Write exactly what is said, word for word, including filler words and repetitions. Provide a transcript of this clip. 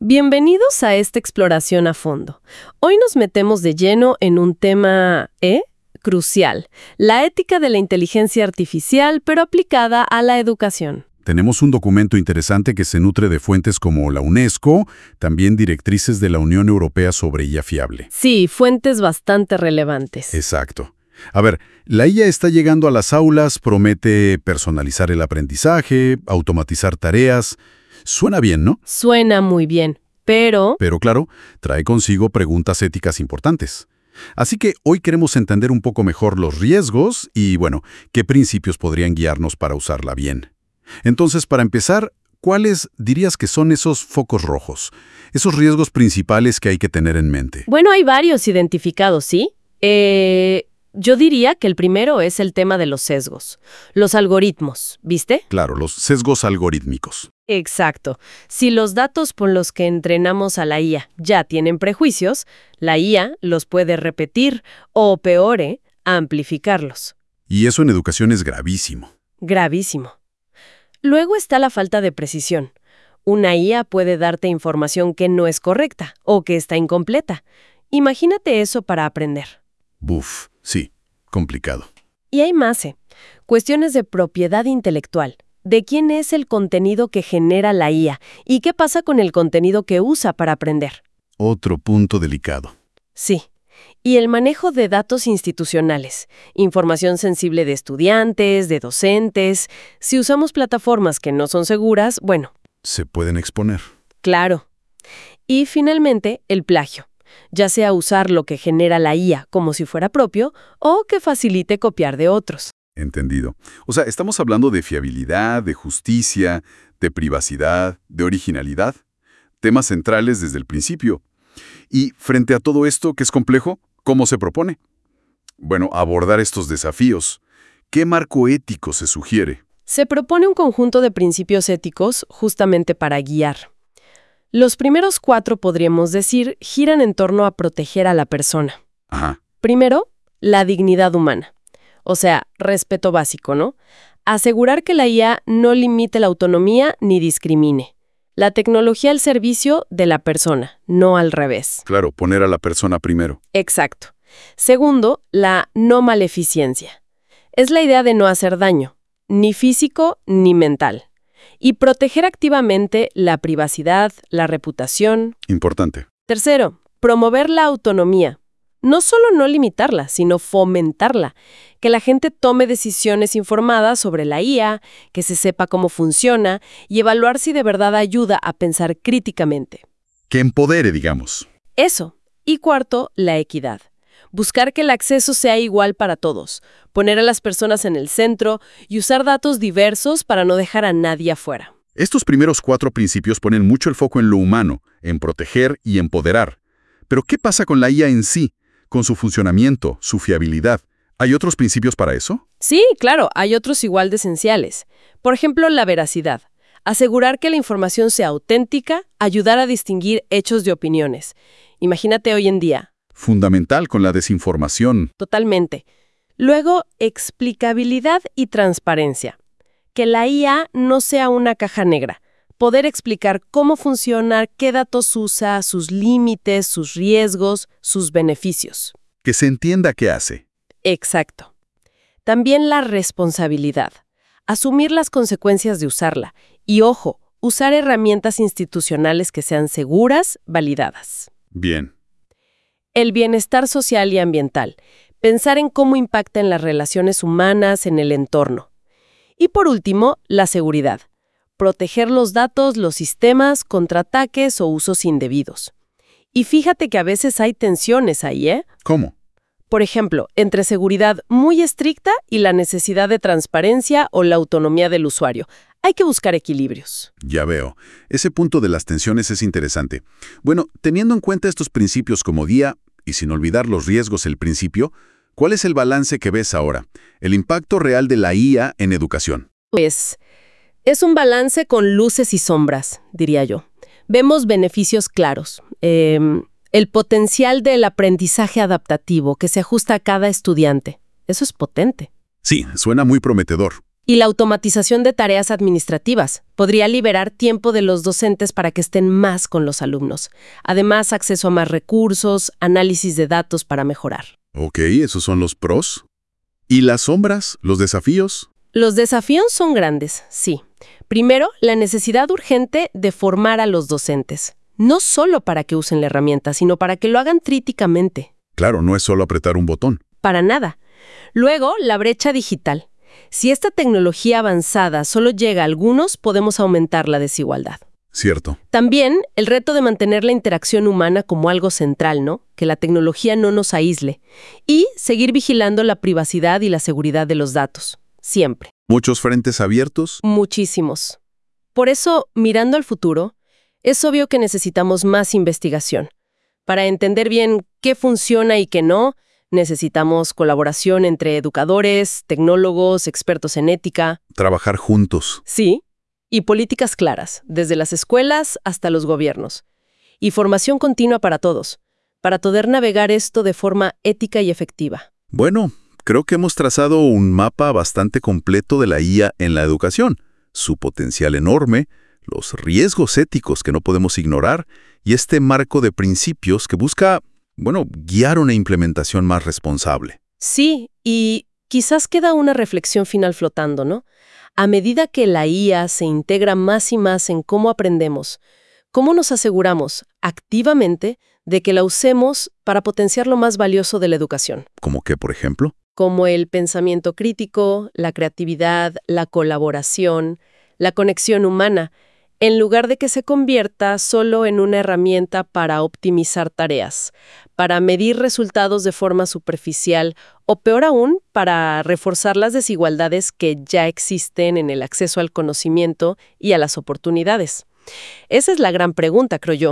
Bienvenidos a esta exploración a fondo. Hoy nos metemos de lleno en un tema, ¿eh? Crucial, la ética de la inteligencia artificial, pero aplicada a la educación. Tenemos un documento interesante que se nutre de fuentes como la UNESCO, también directrices de la Unión Europea sobre I A fiable. Sí, fuentes bastante relevantes. Exacto. A ver, la I A está llegando a las aulas, promete personalizar el aprendizaje, automatizar tareas. Suena bien, ¿no? Suena muy bien, pero... Pero claro, trae consigo preguntas éticas importantes. Así que hoy queremos entender un poco mejor los riesgos y, bueno, qué principios podrían guiarnos para usarla bien. Entonces, para empezar, ¿cuáles dirías que son esos focos rojos? Esos riesgos principales que hay que tener en mente. Bueno, hay varios identificados, ¿sí? Eh... Yo diría que el primero es el tema de los sesgos. Los algoritmos, ¿viste? Claro, los sesgos algorítmicos. Exacto. Si los datos por los que entrenamos a la I A ya tienen prejuicios, la I A los puede repetir o, peor, ¿eh? amplificarlos. Y eso en educación es gravísimo. Gravísimo. Luego está la falta de precisión. Una I A puede darte información que no es correcta o que está incompleta. Imagínate eso para aprender. Buf, sí, complicado. Y hay más, ¿eh? Cuestiones de propiedad intelectual. ¿De quién es el contenido que genera la I A? ¿Y qué pasa con el contenido que usa para aprender? Otro punto delicado. Sí. Y el manejo de datos institucionales. Información sensible de estudiantes, de docentes. Si usamos plataformas que no son seguras, bueno. Se pueden exponer. Claro. Y finalmente, el plagio. Ya sea usar lo que genera la I A como si fuera propio o que facilite copiar de otros. Entendido. O sea, estamos hablando de fiabilidad, de justicia, de privacidad, de originalidad. Temas centrales desde el principio. Y frente a todo esto, que es complejo, ¿cómo se propone? Bueno, abordar estos desafíos. ¿Qué marco ético se sugiere? Se propone un conjunto de principios éticos justamente para guiar. Los primeros cuatro, podríamos decir, giran en torno a proteger a la persona. Ajá. Primero, la dignidad humana. O sea, respeto básico, ¿no? Asegurar que la I A no limite la autonomía ni discrimine. La tecnología al servicio de la persona, no al revés. Claro, poner a la persona primero. Exacto. Segundo, la no maleficencia. Es la idea de no hacer daño, ni físico ni mental. Y proteger activamente la privacidad, la reputación. Importante. Tercero, promover la autonomía. No solo no limitarla, sino fomentarla. Que la gente tome decisiones informadas sobre la I A, que se sepa cómo funciona y evaluar si de verdad ayuda a pensar críticamente. Que empodere, digamos. Eso. Y cuarto, la equidad. Buscar que el acceso sea igual para todos, poner a las personas en el centro y usar datos diversos para no dejar a nadie afuera. Estos primeros cuatro principios ponen mucho el foco en lo humano, en proteger y empoderar. Pero ¿qué pasa con la I A en sí? Con su funcionamiento, su fiabilidad. ¿Hay otros principios para eso? Sí, claro, hay otros igual de esenciales. Por ejemplo, la veracidad. Asegurar que la información sea auténtica, ayudar a distinguir hechos de opiniones. Imagínate hoy en día. Fundamental con la desinformación. Totalmente. Luego, explicabilidad y transparencia. Que la I A no sea una caja negra. Poder explicar cómo funciona, qué datos usa, sus límites, sus riesgos, sus beneficios. Que se entienda qué hace. Exacto. También la responsabilidad. Asumir las consecuencias de usarla. Y, ojo, usar herramientas institucionales que sean seguras, validadas. Bien. El bienestar social y ambiental. Pensar en cómo impacta en las relaciones humanas, en el entorno. Y por último, la seguridad. Proteger los datos, los sistemas, contra ataques o usos indebidos. Y fíjate que a veces hay tensiones ahí, ¿eh? ¿Cómo? Por ejemplo, entre seguridad muy estricta y la necesidad de transparencia o la autonomía del usuario. Hay que buscar equilibrios. Ya veo. Ese punto de las tensiones es interesante. Bueno, teniendo en cuenta estos principios como guía, y sin olvidar los riesgos al principio, ¿cuál es el balance que ves ahora? El impacto real de la I A en educación. Pues, es un balance con luces y sombras, diría yo. Vemos beneficios claros. Eh, el potencial del aprendizaje adaptativo que se ajusta a cada estudiante. Eso es potente. Sí, suena muy prometedor. Y la automatización de tareas administrativas podría liberar tiempo de los docentes para que estén más con los alumnos. Además, acceso a más recursos, análisis de datos para mejorar. Ok, esos son los pros. ¿Y las sombras, los desafíos? Los desafíos son grandes, sí. Primero, la necesidad urgente de formar a los docentes. No solo para que usen la herramienta, sino para que lo hagan críticamente. Claro, no es solo apretar un botón. Para nada. Luego, la brecha digital. Si esta tecnología avanzada solo llega a algunos, podemos aumentar la desigualdad. Cierto. También el reto de mantener la interacción humana como algo central, ¿no? Que la tecnología no nos aísle. Y seguir vigilando la privacidad y la seguridad de los datos. Siempre. ¿Muchos frentes abiertos? Muchísimos. Por eso, mirando al futuro, es obvio que necesitamos más investigación. Para entender bien qué funciona y qué no, necesitamos colaboración entre educadores, tecnólogos, expertos en ética. Trabajar juntos. Sí, y políticas claras, desde las escuelas hasta los gobiernos. Y formación continua para todos, para poder navegar esto de forma ética y efectiva. Bueno, creo que hemos trazado un mapa bastante completo de la I A en la educación, su potencial enorme, los riesgos éticos que no podemos ignorar y este marco de principios que busca, bueno, guiar una implementación más responsable. Sí, y quizás queda una reflexión final flotando, ¿no? A medida que la I A se integra más y más en cómo aprendemos, ¿cómo nos aseguramos activamente de que la usemos para potenciar lo más valioso de la educación? ¿Cómo qué, por ejemplo? Como el pensamiento crítico, la creatividad, la colaboración, la conexión humana, en lugar de que se convierta solo en una herramienta para optimizar tareas, para medir resultados de forma superficial o, peor aún, para reforzar las desigualdades que ya existen en el acceso al conocimiento y a las oportunidades. Esa es la gran pregunta, creo yo.